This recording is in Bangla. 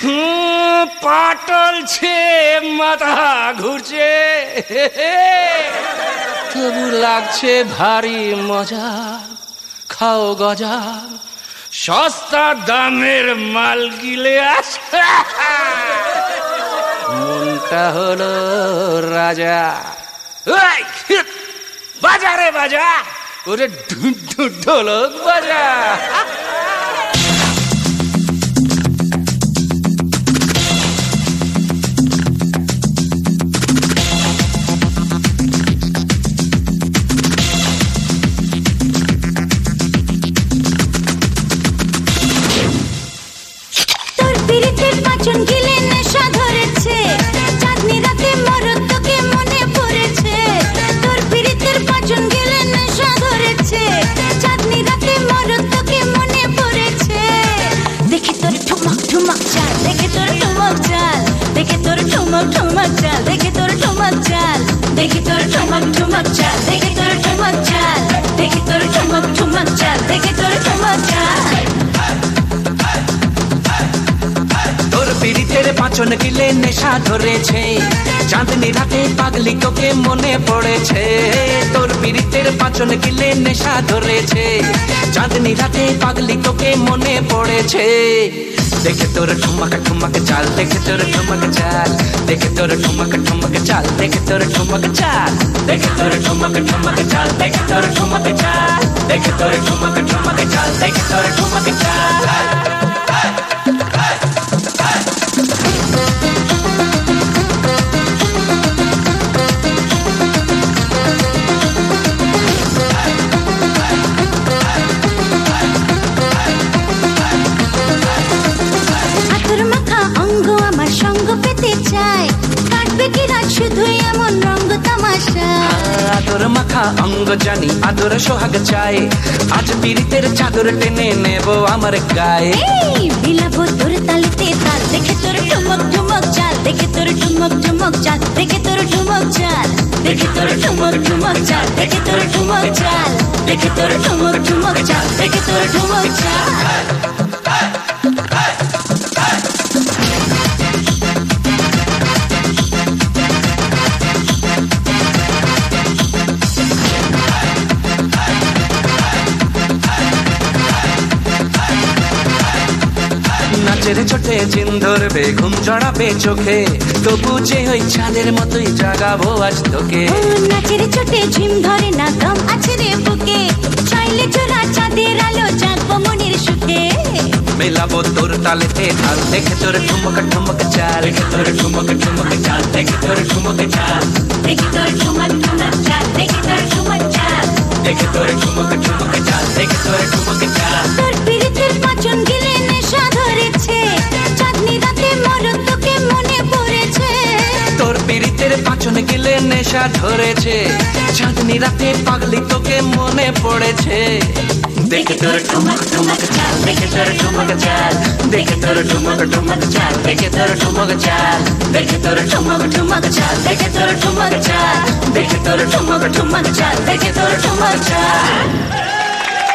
পাটলছে, মাথা ঘুরছে, তবু লাগছে ভারী মজা। খাও গজা, সস্তা দামের মাল গিলে আসে, মনটা হলো রাজা। বাজারে বাজা, ওরে ঢোলক বাজা। ठुमक चाल देखे तोर ठुमक चाल, देखे तोर ठुमक चाल, देखे तोर ठुमक चाल, देखे तोर ठुमक चाल, देखे तोर ठुमक चाल। তোর পিরিতের পাঁচন গিলে নেশা ধরেছে, চাঁদনি রাতে পাগলি তোকে মনে পড়েছে। তোর পিরিতের পাঁচন গিলে নেশা ধরেছে, চাঁদনি রাতে পাগলি তোকে মনে পড়েছে। देखे तोर ठुमक चाल, देखे तोर ठुमक चाल, देखे तोर ठुमक चाल, देखे तोर ठुमक चाल, देखे तोर ठुमक चाल, देखे तोर ठुमक चाल, देखे तोर ठुमक चाल, देखे तोर ठुमक चाल। আদর মাখা অঙ্গ জানি আদর সোহাগ চাই, আজ পীড়িতের চাদর টেনে নেব আমার গায়ে। বিলাবো তোর তালিতে তাল, দেখে তোর ঠুমক চাল, দেখে তোর ঠুমক চাল, দেখে তোর ঠুমক চাল, দেখে তোর ঠুমক চাল, দেখে তোর ঠুমক চাল, দেখে তোর ঠুমক চাল, দেখে তোর ঠুমক চাল। নাচের ছোটে জিন ধরবে, ঘুম জড়াবে চোখে, তবু যে ওই চাঁদের মতোই জাগাবো আজ তোকে। নাচের ছোটে ঝিম ধরে না, দম আছে রে বুকে, চাইলে চোরা চাঁদের আলো জাগবো মনের সুখে। মেলাবো তোর তালেতে তাল, দেখে তোর ঠুমক চাল, দেখে তোর ঠুমক চাল, দেখে তোর ঠুমক চাল, দেখে তোর ঠুমক চাল, দেখে তোর ঠুমক চাল, দেখে তোর ঠুমক চাল, দেখে তোর ঠুমক চাল। তোর পিরিতের পাঁচন গিলে নেশা ধরেছে, চাঁদনি রাতে মরদ তোকে মনে পড়েছে। তোর পিরিতের পাঁচন গিলে নেশা ধরেছে, চাঁদনি রাতে পাগলি তোকে মনে পড়েছে। দেখে তোর ঠুমক চাল, দেখে তোর ঠুমক চাল, দেখে তোর ঠুমক চাল, দেখে তোর ঠুমক চাল, দেখে তোর ঠুমক চাল, দেখে তোর ঠুমক চাল, দেখে তোর ঠুমক চাল, দেখে তোর ঠুমক চাল।